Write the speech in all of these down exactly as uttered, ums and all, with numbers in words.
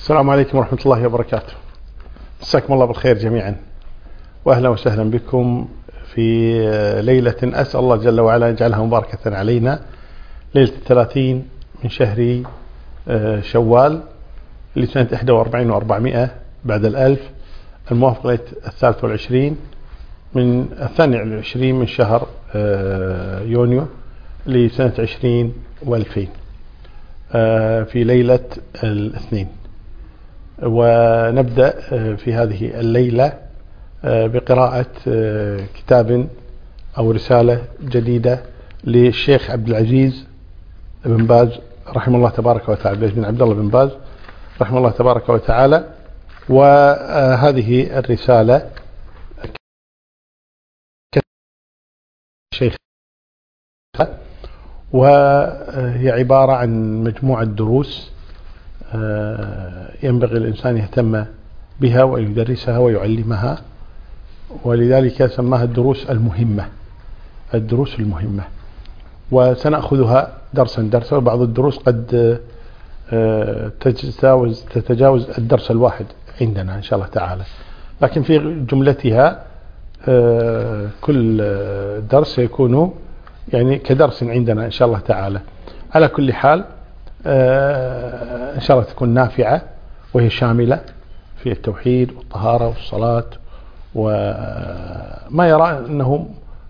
السلام عليكم ورحمة الله وبركاته. مساكم الله بالخير جميعا، وأهلا وسهلا بكم في ليلة أسأل الله جل وعلا يجعلها مباركة علينا، ليلة الثلاثين من شهر شوال لسنة إحدى وأربعين وأربعمائة بعد الألف، الموافق ليلة الثالث والعشرين من الثاني والعشرين من شهر يونيو لسنة عشرين وألفين، في ليلة الاثنين. ونبدأ في هذه الليلة بقراءة كتاب أو رسالة جديدة للشيخ عبد العزيز بن باز رحمه الله تبارك وتعالى، بن عبد الله بن باز رحمه الله تبارك وتعالى. وهذه الرسالة شيخ وهي عبارة عن مجموعة دروس ينبغي الإنسان يهتم بها ويدرسها ويعلمها، ولذلك سماها الدروس المهمة الدروس المهمة وسنأخذها درسا درسا، وبعض الدروس قد تتجاوز تتجاوز الدرس الواحد عندنا إن شاء الله تعالى، لكن في جملتها كل درس يكون يعني كدرس عندنا إن شاء الله تعالى. على كل حال إن شاء الله تكون نافعة، وهي شاملة في التوحيد والطهارة والصلاة وما يرى أنه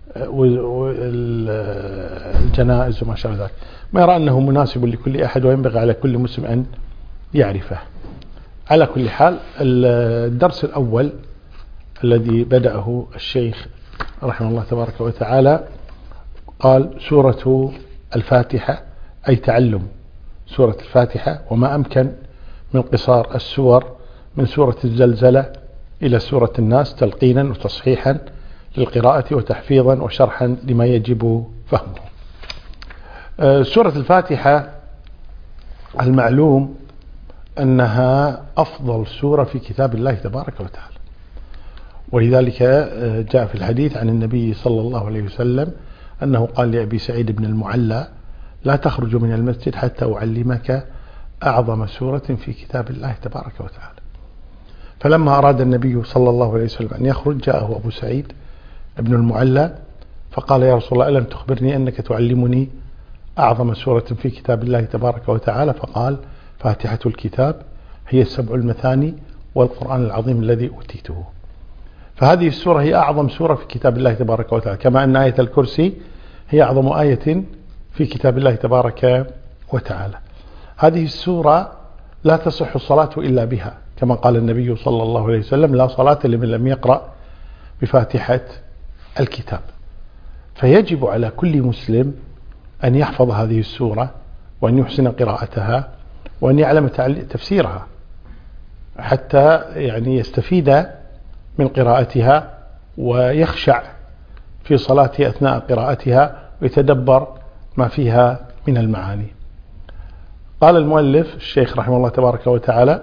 الجنائز وما شابه ذلك، ما يرى أنه مناسب لكل أحد وينبغي على كل مسلم أن يعرفه. على كل حال الدرس الأول الذي بدأه الشيخ رحمه الله تبارك وتعالى قال: سورة الفاتحة، أي تعلم سورة الفاتحة وما أمكن من قصار السور من سورة الزلزلة إلى سورة الناس، تلقينا وتصحيحا للقراءة وتحفيظا وشرحا لما يجب فهمه. سورة الفاتحة المعلوم أنها أفضل سورة في كتاب الله تبارك وتعالى، ولذلك جاء في الحديث عن النبي صلى الله عليه وسلم أنه قال لأبي سعيد بن المعلى: لا تخرج من المسجد حتى أعلمك أعظم سورة في كتاب الله تبارك وتعالى. فلما أراد النبي صلى الله عليه وسلم أن يخرج جاءه أبو سعيد بن المعلى فقال: يا رسول الله، ألم تخبرني أنك تعلمني أعظم سورة في كتاب الله تبارك وتعالى؟ فقال: فاتحة الكتاب هي السبع المثاني والقرآن العظيم الذي أوتيته. فهذه السورة هي أعظم سورة في كتاب الله تبارك وتعالى، كما أن آية الكرسي هي أعظم آية في كتاب الله تبارك وتعالى. هذه السورة لا تصح الصلاة إلا بها، كما قال النبي صلى الله عليه وسلم: لا صلاة لمن لم يقرأ بفاتحة الكتاب. فيجب على كل مسلم أن يحفظ هذه السورة وأن يحسن قراءتها وأن يعلم تفسيرها حتى يعني يستفيد من قراءتها ويخشع في صلاته أثناء قراءتها ويتدبر ما فيها من المعاني. قال المؤلف الشيخ رحمه الله تبارك وتعالى: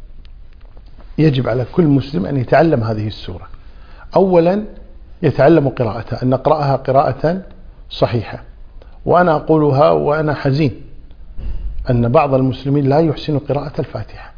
يجب على كل مسلم أن يتعلم هذه السورة. أولا يتعلم قراءتها، أن نقرأها قراءة صحيحة. وأنا أقولها وأنا حزين أن بعض المسلمين لا يحسن قراءة الفاتحة،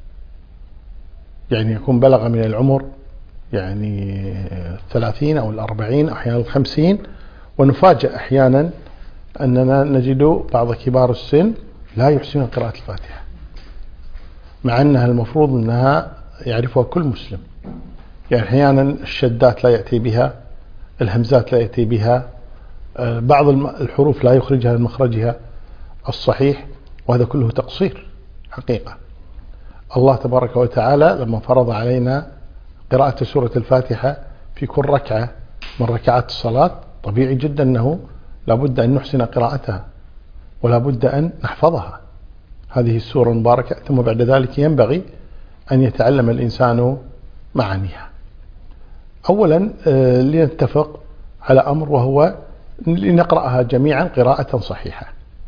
يعني يكون بلغ من العمر يعني الثلاثين أو الأربعين أحيانا الخمسين، ونفاجأ أحيانا أننا نجد بعض كبار السن لا يحسن قراءة الفاتحة، مع أنها المفروض أنها يعرفها كل مسلم. يعني أحيانا الشدات لا يأتي بها، الهمزات لا يأتي بها، بعض الحروف لا يخرجها من مخرجها الصحيح، وهذا كله تقصير حقيقة. الله تبارك وتعالى لما فرض علينا قراءة سورة الفاتحة في كل ركعة من ركعات الصلاة، طبيعي جدا أنه لابد أن نحسن قراءتها ولا بد أن نحفظها هذه السورة المباركة. ثم بعد ذلك ينبغي أن يتعلم الإنسان معانيها. أولا لنتفق على أمر، وهو لنقرأها جميعا قراءة صحيحة.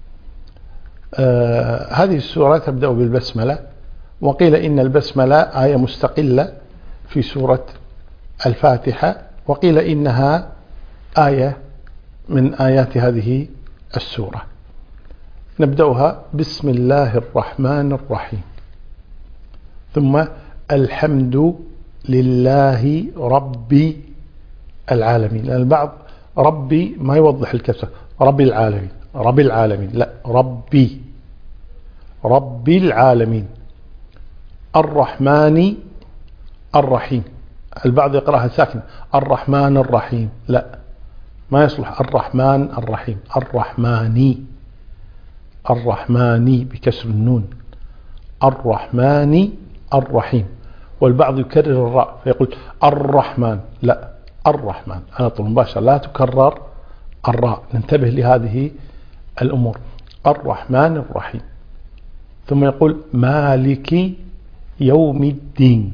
هذه السورة تبدأ بالبسملة، وقيل إن البسملة آية مستقلة في سورة الفاتحة، وقيل إنها آية من آيات هذه السورة. نبدأها: بسم الله الرحمن الرحيم. ثم الحمد لله رب العالمين. لأن البعض ربي ما يوضح الكسر، رب العالمين رب العالمين، لا، ربي رب العالمين. الرحمن الرحيم، البعض يقرأها ساكن الرحمن الرحيم، لا، ما يصلح الرحمن الرحيم، الرحماني الرحماني بكسر النون، الرحمن الرحيم. والبعض يكرر الراء فيقول الرحمن، لا، الرحمن على طول مباشرة، لا تكرر الراء. ننتبه لهذه الأمور. الرحمن الرحيم. ثم يقول مالك يوم الدين،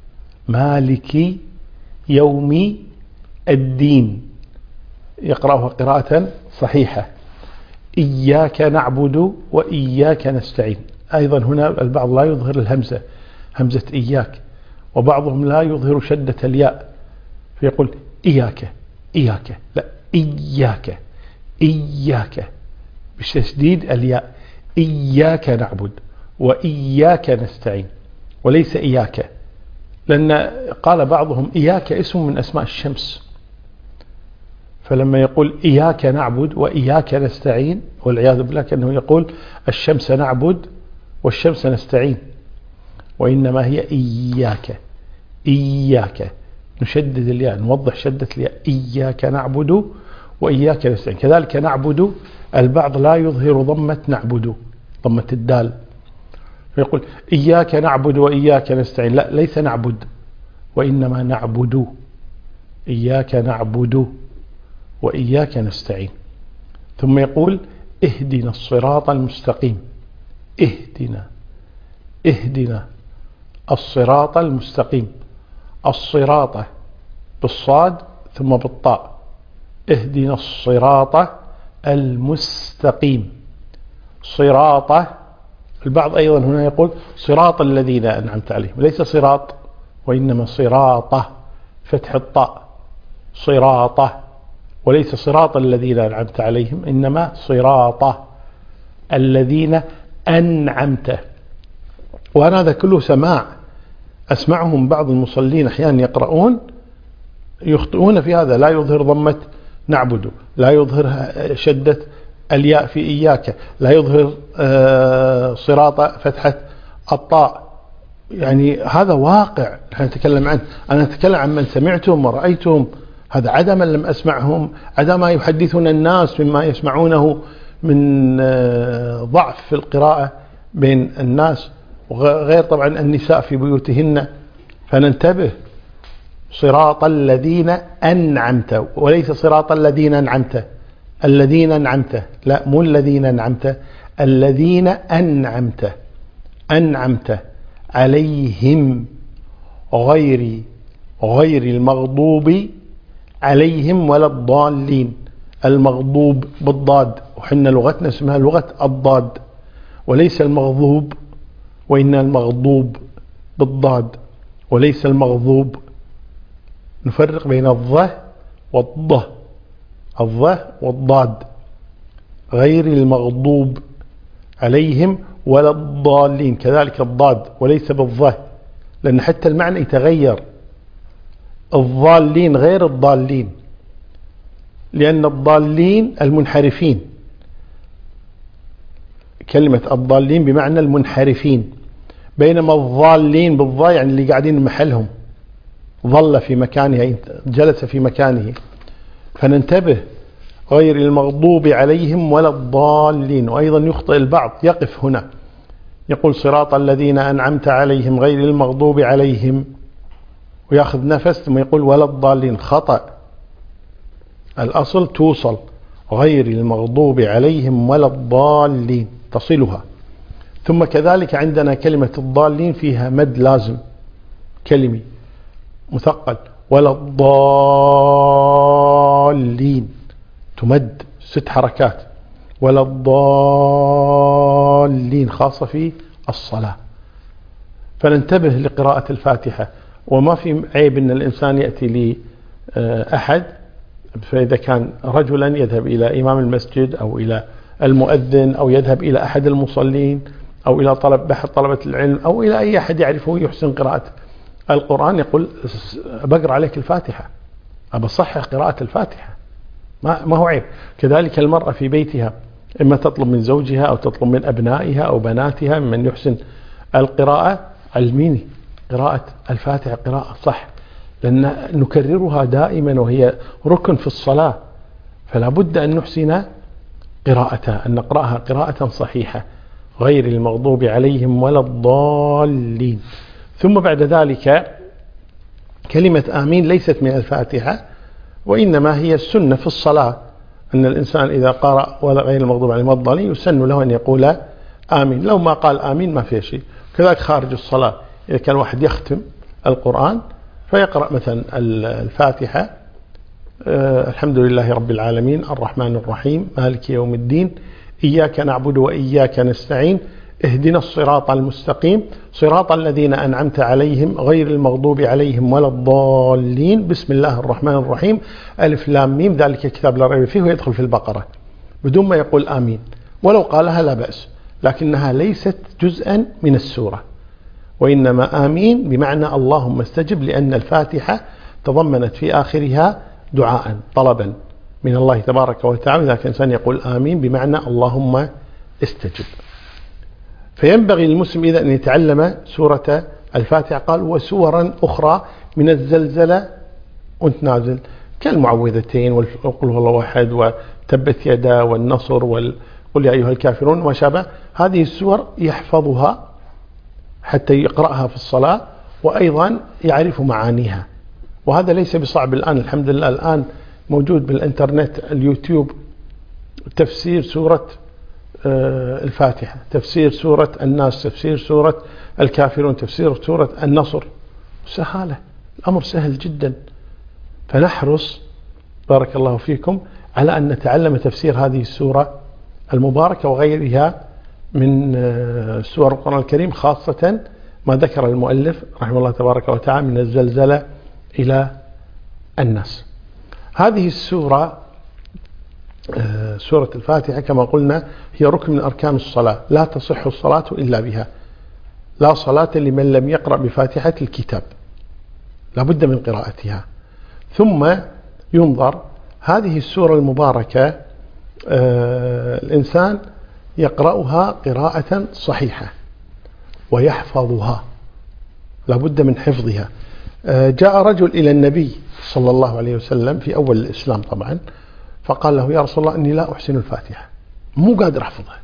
مالك يوم الدين، يقرأها قراءة صحيحة. إياك نعبد وإياك نستعين، أيضا هنا البعض لا يظهر الهمزة، همزة إياك، وبعضهم لا يظهر شدة الياء فيقول إياك إياك، لا، إياك إياك بتشديد الياء. إياك نعبد وإياك نستعين، وليس إياك، لأن قال بعضهم إياك اسم من أسماء الشمس، فلما يقول إياك نعبد وإياك نستعين والعياذ بالله كأنه يقول الشمس نعبد والشمس نستعين، وإنما هي إياك إياك، نشدد الياء، نوضح شدة الياء. إياك نعبد وإياك نستعين. كذلك نعبد، البعض لا يظهر ضمة نعبد، ضمة الدال، فيقول إياك نعبد وإياك نستعين، لا، ليس نعبد وإنما نعبد، إياك نعبد وإياك نستعين. ثم يقول اهدنا الصراط المستقيم، اهدنا اهدنا الصراط المستقيم، الصراط بالصاد ثم بالطاء، اهدنا الصراط المستقيم، صراط. البعض أيضا هنا يقول صراط الذين أنعمت عليهم، ليس صراط وإنما صراطه، فتح الطاء، صراطه، وليس صراط الذين أنعمت عليهم، إنما صراطه الذين أنعمت. وأنا هذا كله سماع، أسمعهم بعض المصلين أحيانا يقرؤون يخطئون في هذا، لا يظهر ضمة نعبد، لا يظهر شدة الياء في إياك، لا يظهر صراط فتحة الطاء. يعني هذا واقع نحن نتكلم عنه، أنا أتكلم عن من سمعتهم ورأيتهم، هذا عدا من لم أسمعهم، عدا ما يحدثون الناس مما يسمعونه من ضعف في القراءة بين الناس، وغير طبعا النساء في بيوتهن. فننتبه، صراط الذين أنعمت، وليس صراط الذين أنعمت، الذين أنعمت، لا، مو الذين أنعمت، الذين أنعمت أنعمت عليهم غير غير المغضوب عليهم ولا الضالين. المغضوب بالضاد، وحنا لغتنا اسمها لغة الضاد، وليس المغضوب، وإن المغضوب بالضاد وليس المغضوب. نفرق بين الض والض، الض والضاد. غير المغضوب عليهم ولا الضالين، كذلك الضاد وليس بالض، لأن حتى المعنى يتغير. الضالين غير الضالين، لأن الضالين المنحرفين، كلمة الضالين بمعنى المنحرفين، بينما الضالين بالضاء يعني اللي قاعدين محلهم، ظل في مكانه، جلس في مكانه. فننتبه، غير المغضوب عليهم ولا الضالين. وأيضا يخطئ البعض، يقف هنا يقول صراط الذين أنعمت عليهم غير المغضوب عليهم، ويأخذ نفس ثم يقول ولا الضالين، خطأ. الأصل توصل غير المغضوب عليهم ولا الضالين، تصلها. ثم كذلك عندنا كلمة الضالين فيها مد لازم كلمي مثقل، ولا الضالين تمد ست حركات، ولا الضالين، خاصة في الصلاة. فننتبه لقراءة الفاتحة. وما في عيب أن الإنسان يأتي لأحد، فإذا كان رجلا يذهب إلى إمام المسجد أو إلى المؤذن أو يذهب إلى أحد المصلين أو إلى طلب بحث طلبة العلم أو إلى أي أحد يعرفه يحسن قراءة القرآن يقول بقرأ عليك الفاتحة، أبصحح قراءة الفاتحة، ما ما هو عيب. كذلك المرأة في بيتها إما تطلب من زوجها أو تطلب من أبنائها أو بناتها من يحسن القراءة، علميني قراءة الفاتحة قراءة صح، لأن نكررها دائما وهي ركن في الصلاة، فلا بد أن نحسن قراءتها، أن نقرأها قراءة صحيحة غير المغضوب عليهم ولا الضالين. ثم بعد ذلك كلمة آمين ليست من الفاتحة، وإنما هي السنة في الصلاة، أن الإنسان إذا قرأ ولا غير المغضوب عليهم ولا الضالين يسن له أن يقول آمين، لو ما قال آمين ما فيه شيء. كذلك خارج الصلاة إذا كان واحد يختم القرآن فيقرأ مثلا الفاتحة أه الحمد لله رب العالمين الرحمن الرحيم مالك يوم الدين إياك نعبد وإياك نستعين اهدنا الصراط المستقيم صراط الذين أنعمت عليهم غير المغضوب عليهم ولا الضالين بسم الله الرحمن الرحيم ألف لام ميم ذلك الكتاب لا ريب فيه، ويدخل في البقرة بدون ما يقول آمين، ولو قالها لا بأس، لكنها ليست جزءا من السورة، وإنما آمين بمعنى اللهم استجب، لأن الفاتحة تضمنت في آخرها دعاء طلبا من الله تبارك وتعالى، إذا كان إنسان يقول آمين بمعنى اللهم استجب. فينبغي للمسلم إذا أن يتعلم سورة الفاتحة. قال وسورا أخرى من الزلزلة وانت نازل كالمعوذتين والقل هو الله أحد وتبت يدا والنصر والقل يا أيها الكافرون وشابه، هذه السور يحفظها حتى يقرأها في الصلاة وأيضا يعرف معانيها، وهذا ليس بصعب الآن، الحمد لله الآن موجود بالإنترنت اليوتيوب تفسير سورة الفاتحة، تفسير سورة الناس، تفسير سورة الكافرون، تفسير سورة النصر، سهالة، الأمر سهل جدا. فنحرص بارك الله فيكم على أن نتعلم تفسير هذه السورة المباركة وغيرها من سور القرآن الكريم، خاصة ما ذكر المؤلف رحمه الله تبارك وتعالى من الزلزلة إلى الناس. هذه السورة سورة الفاتحة كما قلنا هي ركن من أركان الصلاة، لا تصح الصلاة إلا بها، لا صلاة لمن لم يقرأ بفاتحة الكتاب، لا بد من قراءتها. ثم ينظر هذه السورة المباركة آه الإنسان يقرأها قراءة صحيحة ويحفظها، لا بد من حفظها. آه جاء رجل إلى النبي صلى الله عليه وسلم في أول الإسلام طبعا، فقال له يا رسول الله إني لا أحسن الفاتحة، مو قادر أحفظها.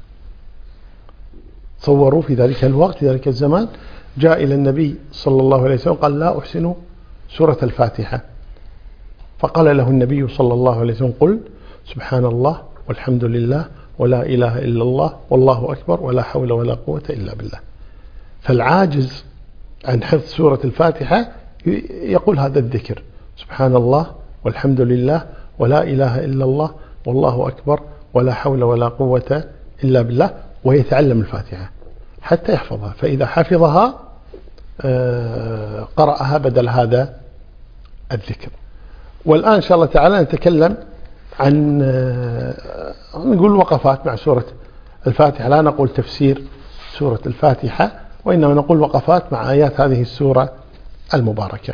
صوروا في ذلك الوقت في ذلك الزمان جاء إلى النبي صلى الله عليه وسلم قال لا أحسن سورة الفاتحة، فقال له النبي صلى الله عليه وسلم قل سبحان الله والحمد لله ولا إله إلا الله والله أكبر ولا حول ولا قوة إلا بالله. فالعاجز عن حفظ سورة الفاتحة يقول هذا الذكر سبحان الله والحمد لله ولا إله إلا الله والله أكبر ولا حول ولا قوة إلا بالله، ويتعلم الفاتحة حتى يحفظها، فإذا حفظها قرأها بدل هذا الذكر. والآن إن شاء الله تعالى نتكلم عن نقول وقفات مع سورة الفاتحة، لا نقول تفسير سورة الفاتحة وإنما نقول وقفات مع آيات هذه السورة المباركة.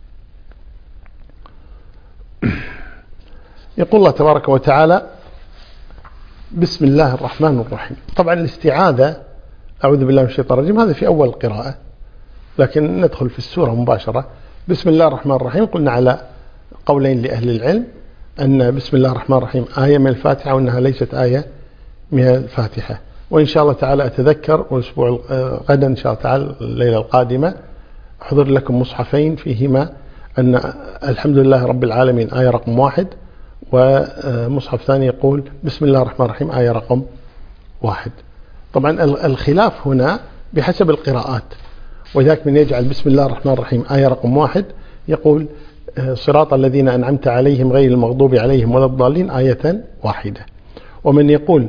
يقول الله تبارك وتعالى بسم الله الرحمن الرحيم. طبعا الاستعاذة أعوذ بالله من الشيطان الرجيم هذا في أول القراءة، لكن ندخل في السورة مباشرة. بسم الله الرحمن الرحيم قلنا على قولين لأهل العلم أن بسم الله الرحمن الرحيم آية من الفاتحة وأنها ليست آية من الفاتحة، وإن شاء الله تعالى أتذكر والأسبوع غدا إن شاء الله تعالى الليلة القادمة أحضر لكم مصحفين فيهما أن الحمد لله رب العالمين آية رقم واحد، ومصحف ثاني يقول بسم الله الرحمن الرحيم آية رقم واحد. طبعا الخلاف هنا بحسب القراءات، وذاك من يجعل بسم الله الرحمن الرحيم آية رقم واحد يقول صراط الذين أنعمت عليهم غير المغضوب عليهم ولا الضالين آية واحدة، ومن يقول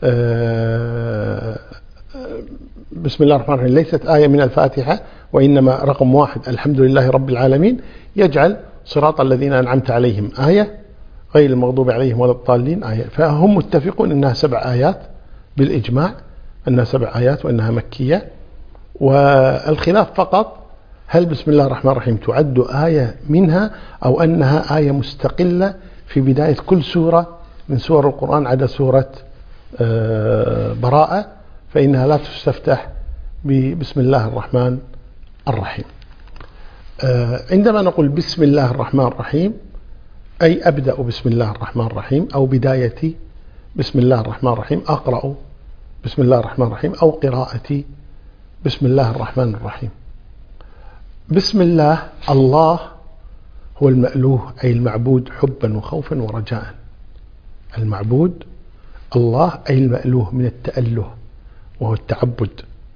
بسم الله الرحمن الرحيم ليست آية من الفاتحة وإنما رقم واحد الحمد لله رب العالمين يجعل صراط الذين أنعمت عليهم آية غير المغضوب عليهم ولا الضالين آية، فهم متفقون أنها سبع آيات بالإجماع أنها سبع آيات وأنها مكية. والخلاف فقط هل بسم الله الرحمن الرحيم تعد آية منها أو أنها آية مستقلة في بداية كل سورة من سور القرآن عدا سورة براءة، فإنها لا تستفتح ببسم الله الرحمن الرحيم. عندما نقول بسم الله الرحمن الرحيم أي أبدأ بسم الله الرحمن الرحيم، أو بدايتي بسم الله الرحمن الرحيم، أقرأ بسم الله الرحمن الرحيم، أو قراءتي بسم الله الرحمن الرحيم. بسم الله، الله هو المألوه أي المعبود حبا وخوفا ورجاء. المعبود الله أي المألوه من التأله وهو التعبد،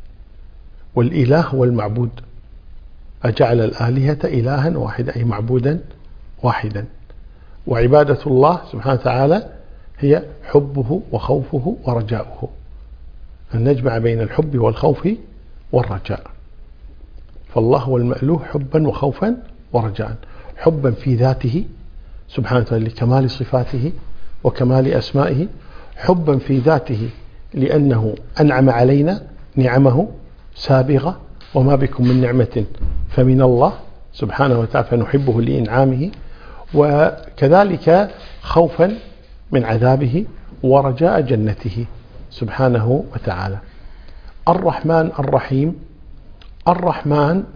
والإله هو المعبود. أجعل الآلهة إلها واحدا أي معبودا واحدا. وعبادة الله سبحانه وتعالى هي حبه وخوفه ورجاؤه، أن نجمع بين الحب والخوف والرجاء. فالله هو المألوه حبا وخوفا ورجاء، حبا في ذاته سبحانه وتعالى لكمال صفاته وكمال أسمائه، حبا في ذاته لأنه أنعم علينا نعمه سابغة، وما بكم من نعمة فمن الله سبحانه وتعالى فنحبه لإنعامه، وكذلك خوفا من عذابه ورجاء جنته سبحانه وتعالى. الرحمن الرحيم، الرحمن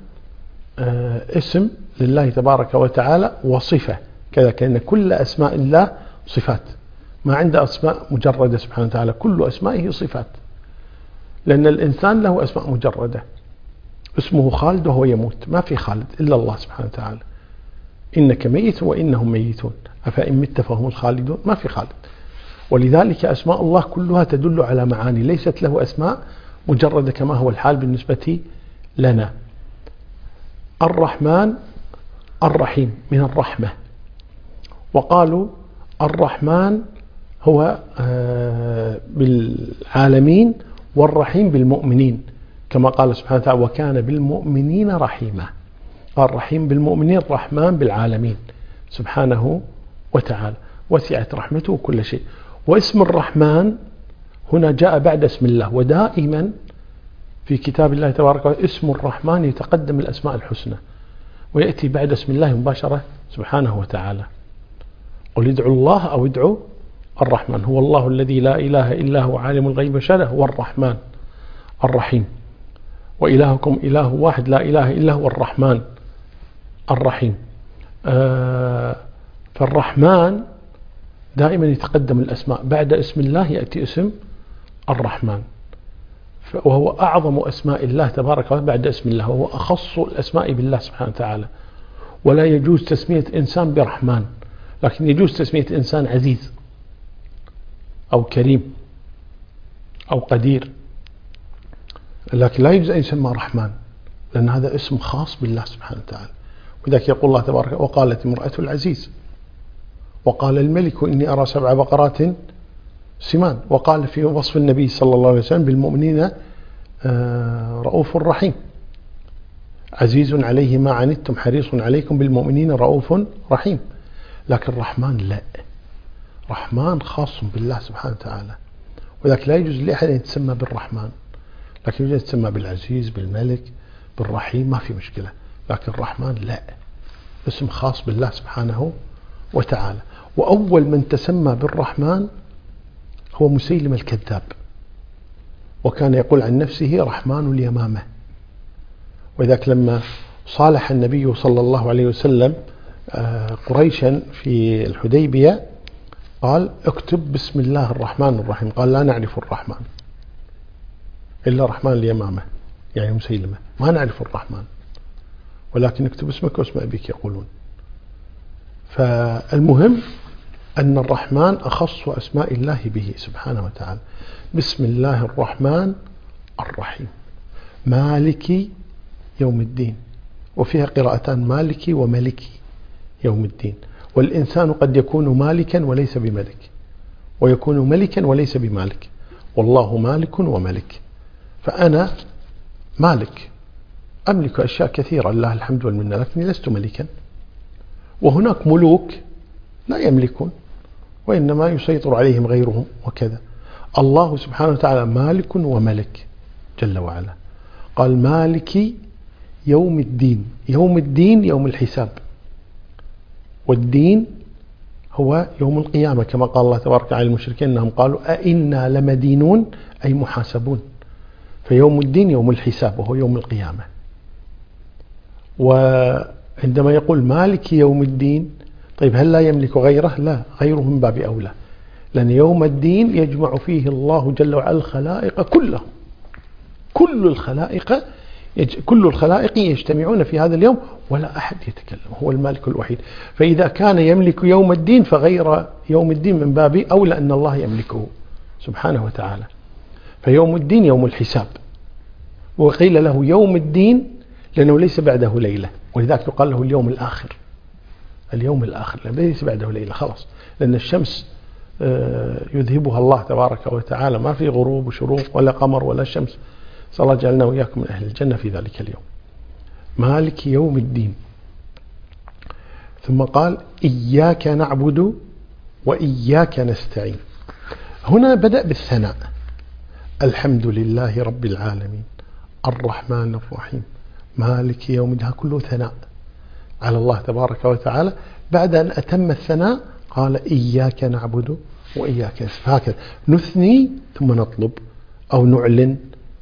اسم لله تبارك وتعالى وصفة كذا، كأن كل أسماء الله صفات، ما عنده أسماء مجردة سبحانه وتعالى، كل أسمائه صفات، لأن الإنسان له أسماء مجردة. اسمه خالد وهو يموت، ما في خالد إلا الله سبحانه وتعالى. إنك ميت وإنهم ميتون أفإن مت فهم الخالدون، ما في خالد. ولذلك أسماء الله كلها تدل على معاني، ليست له أسماء مجردة كما هو الحال بالنسبة لنا. الرحمن الرحيم من الرحمة، وقالوا الرحمن هو بالعالمين والرحيم بالمؤمنين، كما قال سبحانه وتعالى وكان بالمؤمنين رحيما. الرحيم بالمؤمنين، الرحمن بالعالمين سبحانه وتعالى، وسعت رحمته كل شيء. واسم الرحمن هنا جاء بعد اسم الله، ودائما في كتاب الله تبارك وتعالى اسم الرحمن يتقدم الأسماء الحسنى ويأتي بعد اسم الله مباشرة سبحانه وتعالى. قل ادعوا الله أو ادعوا الرحمن، هو الله الذي لا إله إلا هو عالم الغيب والشهادة هو الرحمن الرحيم، وإلهكم إله واحد لا إله إلا هو الرحمن الرحيم. آه فالرحمن دائما يتقدم الأسماء، بعد اسم الله يأتي اسم الرحمن، وهو أعظم أسماء الله تبارك وتعالى بعد اسم الله، وهو أخص الأسماء بالله سبحانه وتعالى. ولا يجوز تسمية إنسان برحمن، لكن يجوز تسمية إنسان عزيز أو كريم أو قدير، لكن لا يجوز أن يسمى رحمن، لأن هذا اسم خاص بالله سبحانه وتعالى. وذلك يقول الله تبارك وتعالى وقالت امرأة العزيز وقال الملك إني أرى سبع بقرات سمان. وقال في وصف النبي صلى الله عليه وسلم بالمؤمنين رؤوف رحيم، عزيز عليه ما عنتم حريص عليكم بالمؤمنين رؤوف رحيم. لكن الرحمن لا، رحمن خاص بالله سبحانه وتعالى، وذلك لا يجوز لأحد أن يتسمى بالرحمن، لكن يجوز يتسمى بالعزيز بالملك بالرحيم، ما في مشكلة. لكن الرحمن لا، اسم خاص بالله سبحانه وتعالى. وأول من تسمى بالرحمن هو مسيلم الكذاب، وكان يقول عن نفسه رحمن اليمامة. وذلك لما صالح النبي صلى الله عليه وسلم قريشا في الحديبية قال اكتب بسم الله الرحمن الرحيم، قال لا نعرف الرحمن إلا رحمن اليمامة، يعني مسيلمة، ما نعرف الرحمن، ولكن اكتب اسمك واسم أبيك يقولون. فالمهم أن الرحمن أخص أسماء الله به سبحانه وتعالى. بسم الله الرحمن الرحيم، مالك يوم الدين، وفيها قراءتان مالك وملك يوم الدين. والإنسان قد يكون مالكا وليس بملك، ويكون ملكا وليس بمالك، والله مالك وملك. فأنا مالك، أملك أشياء كثيرة لله الحمد والمنة، لكني لست ملكا. وهناك ملوك لا يملكون، وإنما يسيطر عليهم غيرهم وكذا. الله سبحانه وتعالى مالك وملك جل وعلا. قال مالك يوم الدين، يوم الدين يوم الحساب، والدين هو يوم القيامة كما قال الله تبارك وتعالى المشركين أنهم قالوا أئنا لمدينون أي محاسبون. فيوم الدين يوم الحساب وهو يوم القيامة. وعندما يقول مالك يوم الدين، طيب هل لا يملك غيره؟ لا، غيره من باب أولى، لأن يوم الدين يجمع فيه الله جل وعلا الخلائق كلهم، كل الخلائق كل الخلائق يجتمعون في هذا اليوم ولا أحد يتكلم، هو المالك الوحيد. فإذا كان يملك يوم الدين فغير يوم الدين من باب أولى أن الله يملكه سبحانه وتعالى. فيوم الدين يوم الحساب، وقيل له يوم الدين لأنه ليس بعده ليلة، ولذلك يقال له اليوم الآخر، اليوم الآخر لأنه ليس بعده ليلة خلاص، لأن الشمس يذهبها الله تبارك وتعالى، ما في غروب وشروق ولا قمر ولا شمس. صلى الله جعلنا وإياكم من أهل الجنة في ذلك اليوم. مالك يوم الدين. ثم قال إياك نعبد وإياك نستعين. هنا بدأ بالثناء، الحمد لله رب العالمين الرحمن الرحيم مالك يوم الدين، كله ثناء على الله تبارك وتعالى. بعد أن أتم الثناء قال إياك نعبد وإياك نستعين. هكذا نثني ثم نطلب أو نعلن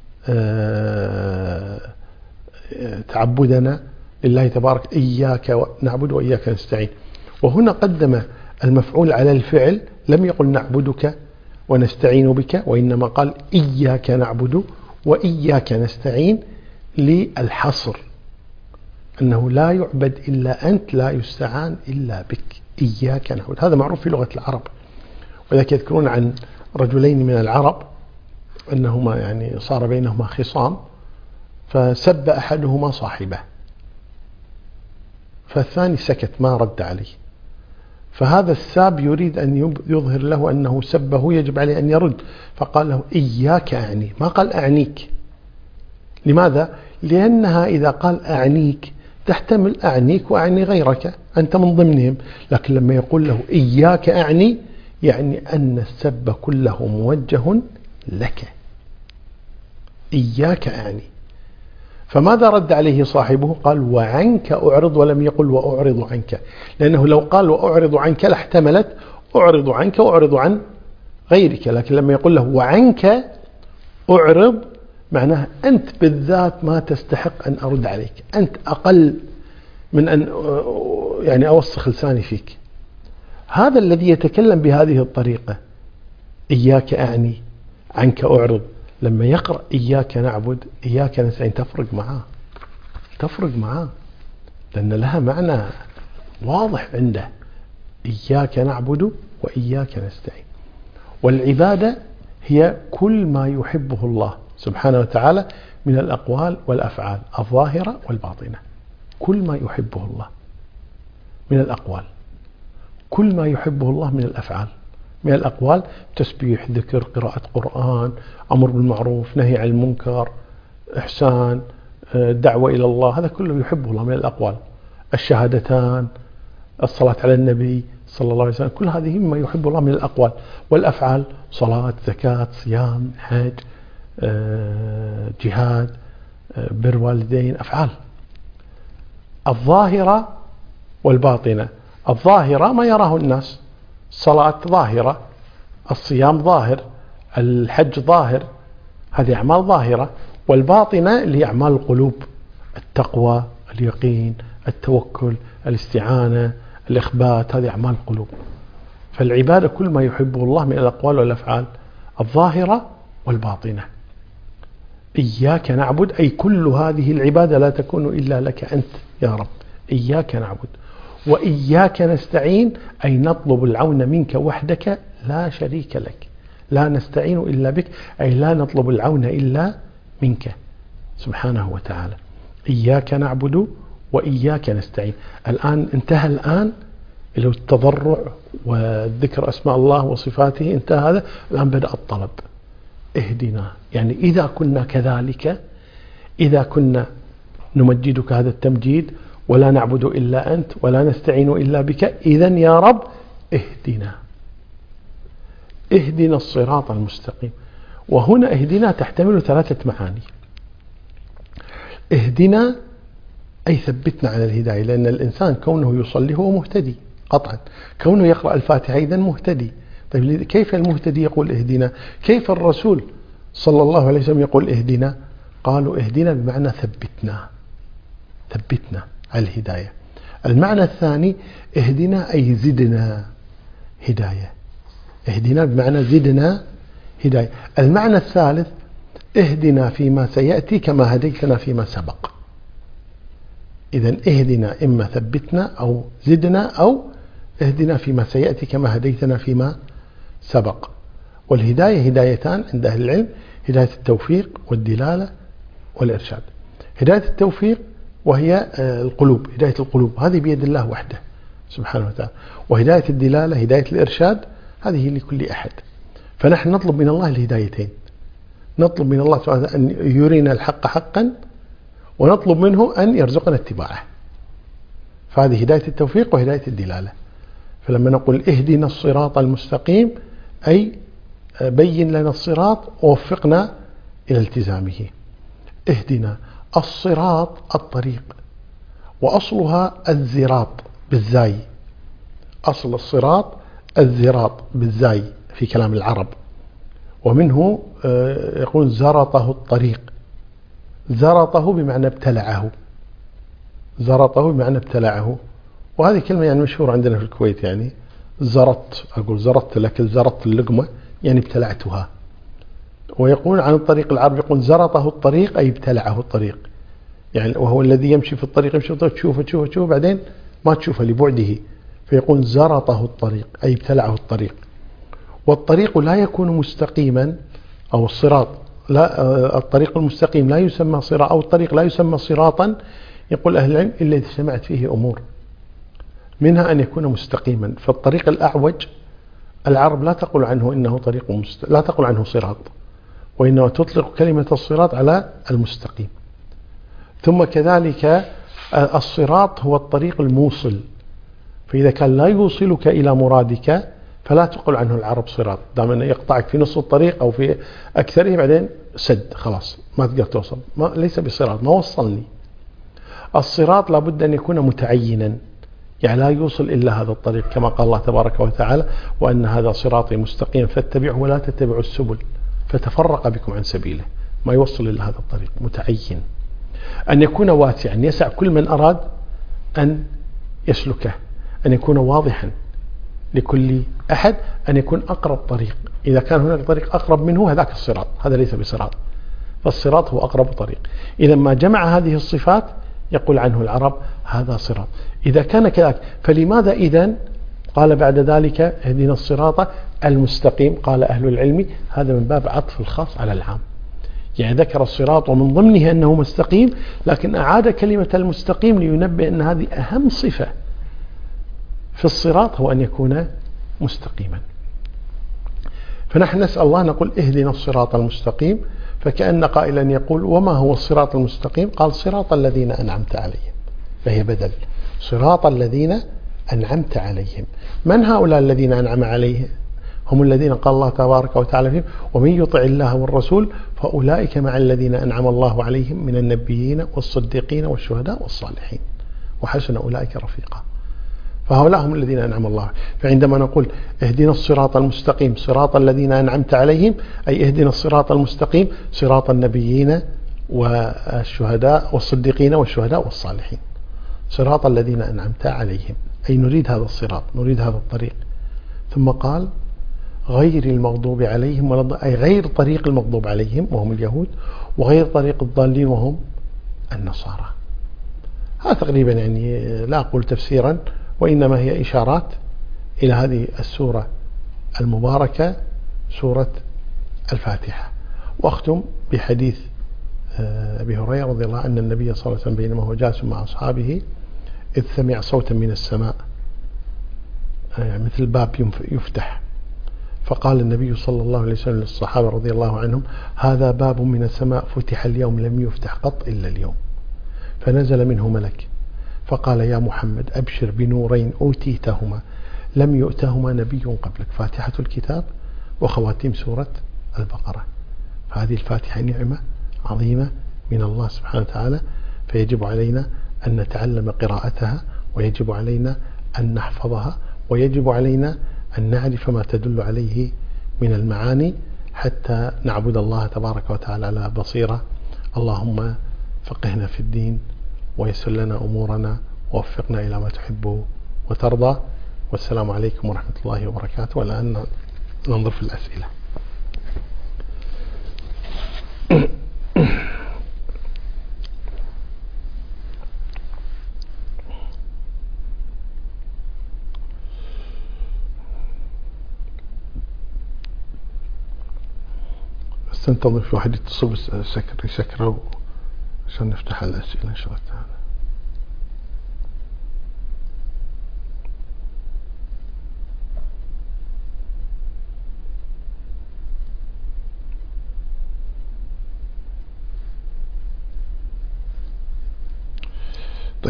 تعبدنا لله تبارك، إياك نعبد وإياك نستعين. وهنا قدم المفعول على الفعل، لم يقل نعبدك ونستعين بك، وإنما قال إياك نعبد وإياك نستعين للحصر، أنه لا يعبد إلا أنت، لا يستعان إلا بك، إياك نعبد. هذا معروف في لغة العرب. وذلك يذكرون عن رجلين من العرب أنهما يعني صار بينهما خصام، فسب أحدهما صاحبه، فالثاني سكت ما رد عليه، فهذا الساب يريد أن يظهر له أنه سبه يجب عليه أن يرد، فقال له إياك أعني، ما قال أعنيك. لماذا؟ لأنها إذا قال أعنيك تحتمل أعنيك وأعني غيرك، أنت من ضمنهم، لكن لما يقول له إياك أعني يعني أن السب كله موجه لك، إياك أعني. فماذا رد عليه صاحبه؟ قال وعنك أعرض، ولم يقل وأعرض عنك، لأنه لو قال وأعرض عنك لاحتملت أعرض عنك وأعرض عن غيرك، لكن لما يقول له وعنك أعرض معناه أنت بالذات ما تستحق أن أرد عليك، أنت أقل من أن يعني أوسخ لساني فيك. هذا الذي يتكلم بهذه الطريقة إياك أعني عنك أعرض، لما يقرأ إياك نعبد إياك نستعين تفرق معاه، تفرق معاه لأن لها معنى واضح عنده، إياك نعبد وإياك نستعين. والعبادة هي كل ما يحبه الله سبحانه وتعالى من الأقوال والأفعال الظاهرة والباطنة، كل ما يحبه الله من الأقوال، كل ما يحبه الله من الأفعال. من الأقوال تسبيح، ذكر، قراءة قرآن، أمر بالمعروف، نهي عن المنكر، إحسان، دعوة إلى الله، هذا كله يحبه الله من الأقوال. الشهادتان، الصلاة على النبي صلى الله عليه وسلم، كل هذه مما يحب الله من الأقوال. والأفعال صلاة، زكاة، صيام، حج، جهاد، بر والدين، أفعال. الظاهرة والباطنة، الظاهرة ما يراه الناس، الصلاة ظاهرة، الصيام ظاهر، الحج ظاهر، هذه أعمال ظاهرة. والباطنة اللي هي أعمال القلوب، التقوى، اليقين، التوكل، الاستعانة، الإخبات، هذه أعمال القلوب. فالعبادة كل ما يحبه الله من الأقوال والأفعال الظاهرة والباطنة. إياك نعبد أي كل هذه العبادة لا تكون إلا لك أنت يا رب، إياك نعبد. وإياك نستعين أي نطلب العون منك وحدك لا شريك لك، لا نستعين إلا بك أي لا نطلب العون إلا منك سبحانه وتعالى. إياك نعبد وإياك نستعين. الآن انتهى، الآن لو التضرع وذكر أسماء الله وصفاته انتهى هذا، الآن بدأ الطلب، اهدنا. يعني إذا كنا كذلك، إذا كنا نمجدك هذا التمجيد ولا نعبد إلا أنت ولا نستعين إلا بك، إذن يا رب اهدنا. اهدنا الصراط المستقيم. وهنا اهدنا تحتمل ثلاثة معاني. اهدنا أي ثبتنا على الهداية، لأن الإنسان كونه يصلي هو مهتدي قطعا، كونه يقرأ الفاتحة أيضا مهتدي. طيب كيف المهتدي يقول اهدنا؟ كيف الرسول صلى الله عليه وسلم يقول اهدنا؟ قالوا اهدنا بمعنى ثبتنا، ثبتنا على الهداية. المعنى الثاني اهدنا أي زدنا هداية، اهدنا بمعنى زدنا هداية. المعنى الثالث اهدنا فيما سيأتي كما هديتنا فيما سبق. إذن اهدنا إما ثبتنا أو زدنا أو اهدنا فيما سيأتي كما هديتنا فيما سبق. والهداية هدايتان عند أهل العلم: هداية التوفيق والدلالة والإرشاد. هداية التوفيق وهي القلوب، هداية القلوب هذه بيد الله وحده سبحانه وتعالى. وهداية الدلالة هداية الإرشاد هذه لكل أحد. فنحن نطلب من الله الهدايتين، نطلب من الله سبحانه أن يرينا الحق حقا، ونطلب منه أن يرزقنا اتباعه. فهذه هداية التوفيق وهداية الدلالة. فلما نقول اهدنا الصراط المستقيم أي بين لنا الصراط ووفقنا إلى التزامه. اهدنا الصراط الطريق، وأصلها الزراط بالزاي، أصل الصراط الزراط بالزاي في كلام العرب، ومنه يقول زرطه الطريق. زرطه بمعنى ابتلعه، زرطه بمعنى ابتلعه. وهذه كلمة يعني مشهورة عندنا في الكويت، يعني زرطت، أقول زرطت لك، زرطت اللقمة يعني ابتلعتها. ويقول عن الطريق العربي يقول زرطه الطريق أي ابتلعه الطريق، يعني وهو الذي يمشي في الطريق، يمشي في الطريق تشوفه تشوفه تشوفه بعدين ما تشوفه لبعده، فيقول زرطه الطريق أي ابتلعه الطريق. والطريق لا يكون مستقيما، أو الصراط لا، الطريق المستقيم لا يسمى صراط، أو الطريق لا يسمى صراطا، يقول أهل العلم، إلا إذا اجتمعت فيه أمور، منها أن يكون مستقيما. فالطريق الأعوج العرب لا تقول عنه إنه طريق مست... لا تقول عنه صراط، وإنما تطلق كلمة الصراط على المستقيم. ثم كذلك الصراط هو الطريق الموصل، فإذا كان لا يوصلك إلى مرادك فلا تقول عنه العرب صراط، دام أنه يقطعك في نص الطريق أو في أكثره بعدين سد خلاص ما تقدر توصل، ما ليس بصراط، ما وصلني. الصراط لابد أن يكون متعينا، يعني لا يوصل إلا هذا الطريق، كما قال الله تبارك وتعالى: وأن هذا صراطي مستقيم فاتبعوه ولا تتبعوا السبل فتفرق بكم عن سبيله. ما يوصل إلا هذا الطريق، متعين. أن يكون واسعا يسع كل من أراد أن يسلكه، أن يكون واضحا لكل أحد، أن يكون أقرب طريق. إذا كان هناك طريق أقرب منه هذاك الصراط، هذا ليس بصراط، فالصراط هو أقرب طريق. إذا ما جمع هذه الصفات يقول عنه العرب هذا صراط. إذا كان كذلك فلماذا إذن قال بعد ذلك اهدنا الصراط المستقيم؟ قال أهل العلم هذا من باب عطف الخاص على العام، يعني ذكر الصراط ومن ضمنه أنه مستقيم، لكن أعاد كلمة المستقيم لينبه أن هذه أهم صفة في الصراط هو أن يكون مستقيما. فنحن نسأل الله نقول اهدنا الصراط المستقيم، فكأن قائلا يقول وما هو الصراط المستقيم؟ قال صراط الذين أنعمت عليهم، فهي بدل صراط الذين أنعمت عليهم. من هؤلاء الذين أنعم عليهم؟ هم الذين قال الله تبارك وتعالى فيهم: ومن يطع الله والرسول فأولئك مع الذين أنعم الله عليهم من النبيين والصديقين والشهداء والصالحين وحسن أولئك رفيقا. فهؤلاء هم الذين أنعم الله. فعندما نقول اهدنا الصراط المستقيم صراط الذين أنعمت عليهم، أي اهدنا الصراط المستقيم صراط النبيين والشهداء والصديقين والشهداء والصالحين، صراط الذين أنعمت عليهم، أي نريد هذا الصراط، نريد هذا الطريق. ثم قال غير المغضوب عليهم ولا، أي غير طريق المغضوب عليهم وهم اليهود، وغير طريق الضالين وهم النصارى. هذا تقريبا يعني لا أقول تفسيرا، وإنما هي إشارات إلى هذه السورة المباركة سورة الفاتحة. وأختم بحديث أبي هريرة رضي الله عنه أن النبي صلى الله عليه وسلم بينما هو جالس مع أصحابه إذ سمع صوتا من السماء مثل باب يفتح، فقال النبي صلى الله عليه وسلم للصحابة رضي الله عنهم: هذا باب من السماء فتح اليوم لم يفتح قط إلا اليوم. فنزل منه ملك فقال: يا محمد أبشر بنورين أوتيتهما لم يؤتهما نبي قبلك، فاتحة الكتاب وخواتيم سورة البقرة. فهذه الفاتحة نعمة عظيمة من الله سبحانه وتعالى، فيجب علينا أن نتعلم قراءتها، ويجب علينا أن نحفظها، ويجب علينا أن نعرف ما تدل عليه من المعاني حتى نعبد الله تبارك وتعالى على بصيرة. اللهم فقهنا في الدين ويسر لنا أمورنا ووفقنا إلى ما تحب وترضى. والسلام عليكم ورحمة الله وبركاته. والآن ننظر في الأسئلة. استنتظر في واحد يتصل بالسكر يسكره عشان نفتح الأسئلة إن شاء الله تعالى. طيب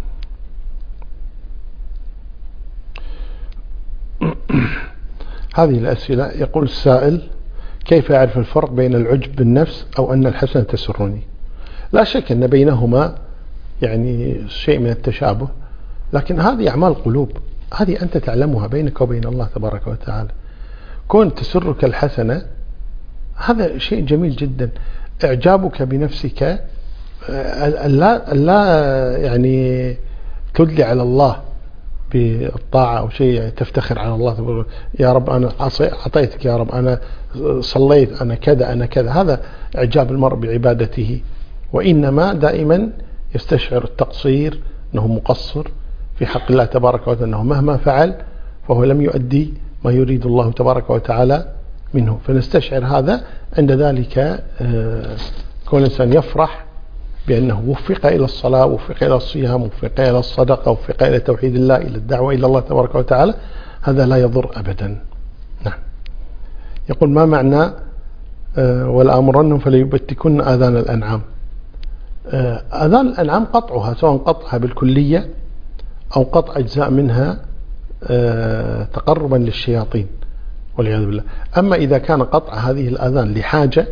هذه الأسئلة. يقول السائل: كيف أعرف الفرق بين العجب بالنفس أو أن الحسنة تسرني؟ لا شك أن بينهما يعني شيء من التشابه، لكن هذه أعمال قلوب، هذه أنت تعلمها بينك وبين الله تبارك وتعالى. كون تسرك الحسنة هذا شيء جميل جدا. إعجابك بنفسك لا لا يعني تدلي على الله بالطاعة أو شيء تفتخر على الله، يا رب أنا أعطيتك، يا رب أنا صليت، أنا كذا أنا كذا. هذا إعجاب المرء بعبادته، وإنما دائما يستشعر التقصير، أنه مقصر في حق الله تبارك وتعالى، أنه مهما فعل فهو لم يؤدي ما يريد الله تبارك وتعالى منه. فنستشعر هذا. عند ذلك كل إنسان يفرح بأنه وفق إلى الصلاة، وفق إلى الصيام، وفق إلى الصدقة، وفق إلى توحيد الله، إلى الدعوة إلى الله تبارك وتعالى. هذا لا يضر أبدا. نعم. يقول: ما معنى ولآمرنهم فليبتكن آذان الأنعام؟ آذان الأنعام قطعها، سواء قطعها بالكلية أو قطع أجزاء منها تقربا للشياطين والعياذ بالله. أما إذا كان قطع هذه الآذان لحاجة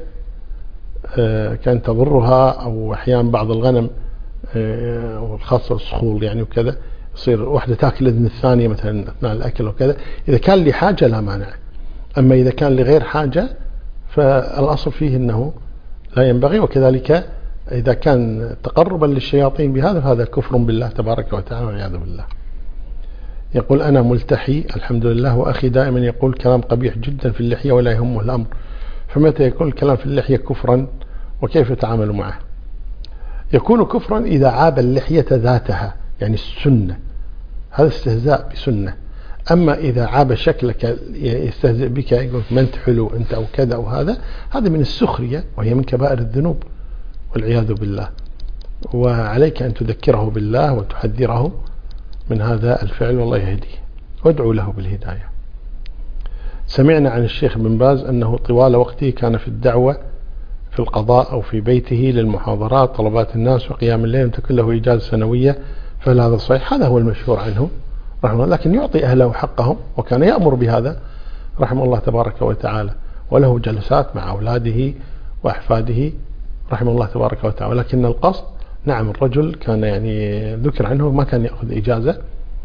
كان تضرها، أو أحيانا بعض الغنم والخاصة الصخول يعني وكذا، يصير واحدة تأكل الأذن الثانية مثلا أثناء الأكل وكذا، إذا كان لحاجة لا مانع. أما إذا كان لغير حاجة فالأصل فيه أنه لا ينبغي. وكذلك إذا كان تقربا للشياطين بهذا فهذا كفر بالله تبارك وتعالى والعياذ بالله. يقول: أنا ملتحي الحمد لله، وأخي دائما يقول كلام قبيح جدا في اللحية ولا يهمه الأمر، فمتى يكون الكلام في اللحية كفرا وكيف يتعامل معه؟ يكون كفرا إذا عاب اللحية ذاتها، يعني السنة، هذا استهزاء بسنة. أما إذا عاب شكلك يستهزئ بك، يقول ما أنت حلو أنت أو كذا أو هذا، هذا من السخرية وهي من كبائر الذنوب والعياذ بالله. وعليك أن تذكره بالله وتحذره من هذا الفعل، والله يهديه، وادعو له بالهداية. سمعنا عن الشيخ بن باز أنه طوال وقته كان في الدعوة في القضاء أو في بيته للمحاضرات طلبات الناس وقيام الليل، تكون له إجازة سنوية، فهل هذا صحيح؟ هذا هو المشهور عنه رحمه الله، لكن يعطي أهله حقهم، وكان يأمر بهذا رحمه الله تبارك وتعالى، وله جلسات مع أولاده وأحفاده رحمه الله تبارك وتعالى. ولكن القصد نعم الرجل كان يعني ذكر عنه ما كان يأخذ إجازة،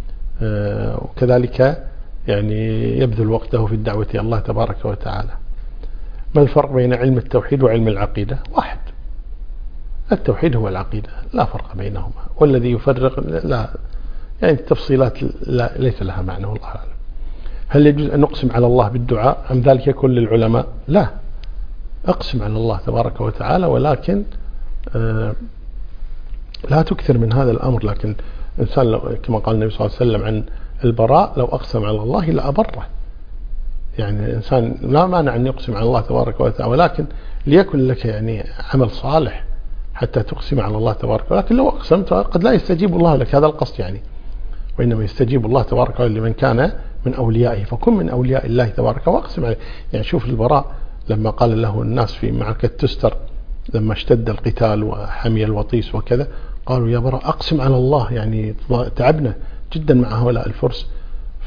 وكذلك يعني يبذل وقته في الدعوة إلى الله تبارك وتعالى. ما الفرق بين علم التوحيد وعلم العقيدة؟ واحد، التوحيد هو العقيدة، لا فرق بينهما، والذي يفرق لا يعني التفصيلات لا ليس لها معنى والله أعلم. هل يجوز أن نقسم على الله بالدعاء أم ذلك يكون للعلماء؟ لا، أقسم على الله تبارك وتعالى، ولكن آه لا تكثر من هذا الأمر. لكن إنسان لو كما قال النبي صلى الله عليه وسلم عن البراء: لو أقسم على الله لأبره. يعني الإنسان لا مانع أن يقسم على الله تبارك وتعالى، ولكن ليكن لك يعني عمل صالح حتى تقسم على الله تبارك وتعالى. لكن لو أقسمت قد لا يستجيب الله لك، هذا القصد يعني، وإنما يستجيب الله تبارك وتعالى لمن كان من أوليائه، فكن من أولياء الله تبارك وأقسم عليه. يعني شوف البراء لما قال له الناس في معركة تستر لما اشتد القتال وحمي الوطيس وكذا، قالوا: يا براء أقسم على الله، يعني تعبنا جدا مع هؤلاء الفرس.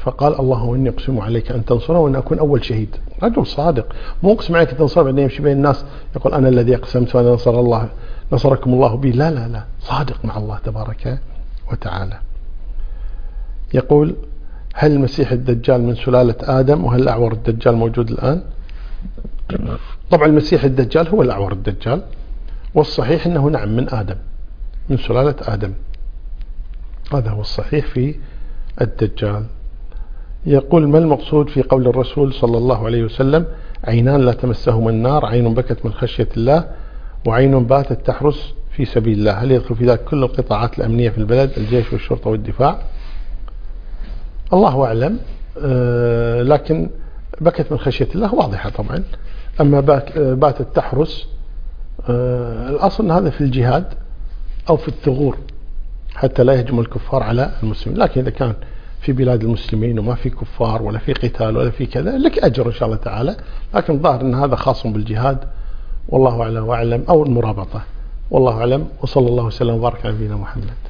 فقال اللهم إني أقسم عليك أن تنصره وأن أكون أول شهيد. رجل صادق، مو أقسم عليك تنصره بعدين يمشي بين الناس يقول أنا الذي أقسمت وأنا نصر الله نصركم الله بي. لا لا لا، صادق مع الله تبارك وتعالى. يقول هل المسيح الدجال من سلالة آدم، وهل الأعور الدجال موجود الآن؟ طبعا المسيح الدجال هو الأعور الدجال، والصحيح أنه نعم من آدم، من سلالة آدم، هذا هو الصحيح في الدجال. يقول ما المقصود في قول الرسول صلى الله عليه وسلم عينان لا تمسهما النار، عين بكت من خشية الله وعين باتت تحرس في سبيل الله؟ هل يدخل في ذلك كل القطاعات الأمنية في البلد، الجيش والشرطة والدفاع؟ الله أعلم، أه لكن بكت من خشية الله واضحة طبعا. أما باتت تحرس أه الأصل أن هذا في الجهاد أو في الثغور حتى لا يهجم الكفار على المسلمين، لكن إذا كان في بلاد المسلمين وما في كفار ولا في قتال ولا في كذا لك أجر إن شاء الله تعالى، لكن الظاهر أن هذا خاص بالجهاد والله أعلم وأعلم، أو المرابطة والله أعلم. وصلى الله وسلم وبارك على نبينا محمد.